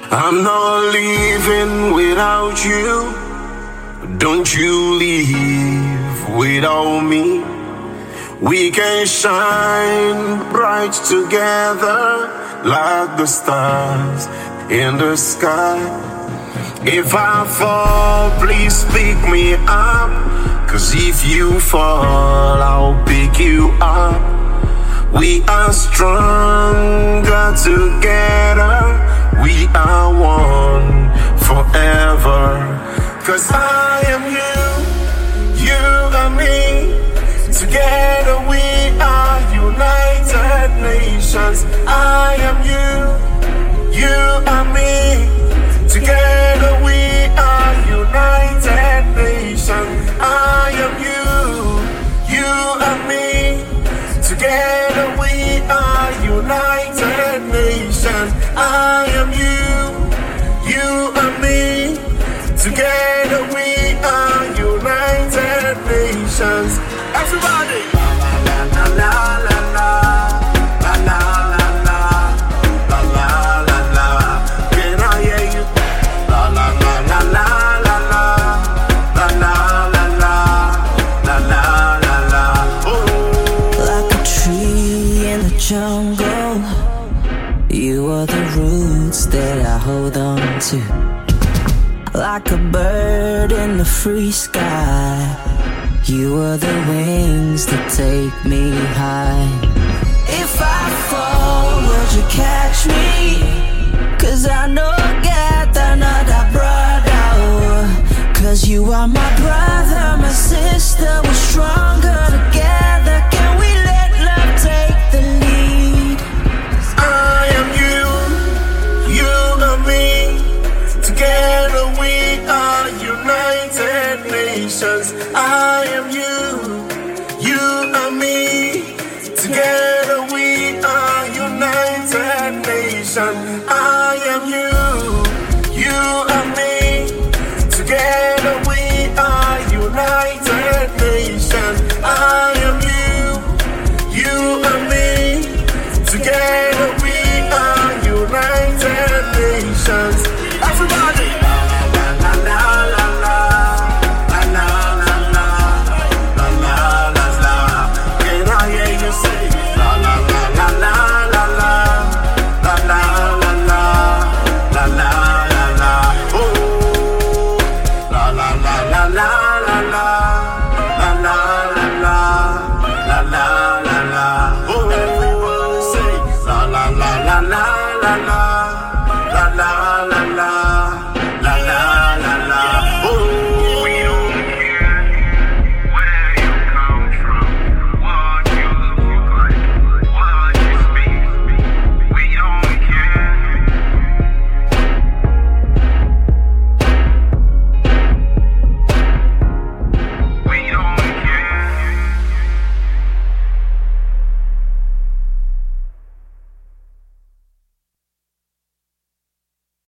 I'm not leaving without you. Don't you leave without me. We can shine bright together like the stars in the sky. If I fall, please pick me up. 'Cause if you fall, I'll pick you up. We are stronger together. We are one forever. 'Cause I am you, you and me. Together we are United Nations. I am you, you and me. Together we are United Nations. I am you, you and me. Together we are United Nations. I am you, you and me. Together we are United Nations. Everybody! La la la la la la la la la la la la la. Can I hear you? La la la la la la la la la la la la la la. Like a tree in the jungle, you are the roots that I hold on to. Like a bird in the free sky, you are the wings that take me high. If I fall, would you catch me? 'Cause I know get another brother. 'Cause you are my brother, my sister. We're stronger together. Can we let love take the lead? I am you, you and me. Together we are United Nations. I am you, you and me. Together we are United Nations. I am you, you and me.